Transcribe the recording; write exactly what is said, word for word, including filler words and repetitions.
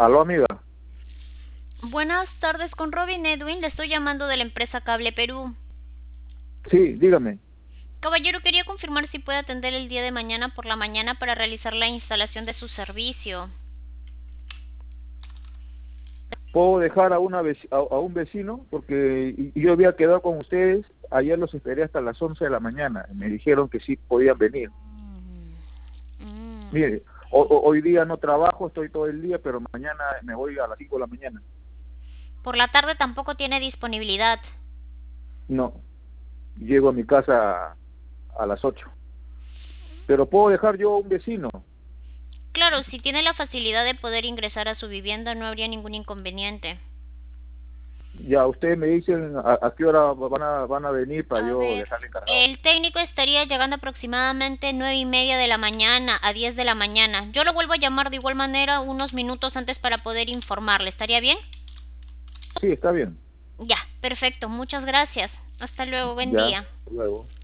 Aló, amiga. Buenas tardes, con Robin Edwin. Le estoy llamando de la empresa Cable Perú. Sí, dígame. Caballero, quería confirmar si puede atender el día de mañana por la mañana para realizar la instalación de su servicio. ¿Puedo dejar a, una vec- a, a un vecino? Porque y- yo había quedado con ustedes. Ayer los esperé hasta las once de la mañana. Me dijeron que sí podían venir. Mm, Mire, ho- ho- hoy día no trabajo, estoy todo el día, pero mañana me voy a las cinco de la mañana. Por la tarde tampoco tiene disponibilidad. No, llego a mi casa a las ocho. Pero puedo dejar yo a un vecino. Claro, si tiene la facilidad de poder ingresar a su vivienda no habría ningún inconveniente. Ya ustedes me dicen a, a qué hora van a, van a venir para A yo ver, dejarle encargado. el técnico estaría llegando aproximadamente nueve y media de la mañana a diez de la mañana. Yo lo vuelvo a llamar de igual manera unos minutos antes para poder informarle. ¿Estaría bien? Sí, está bien. Ya, perfecto. Muchas gracias. Hasta luego. Buen Ya, día. hasta luego.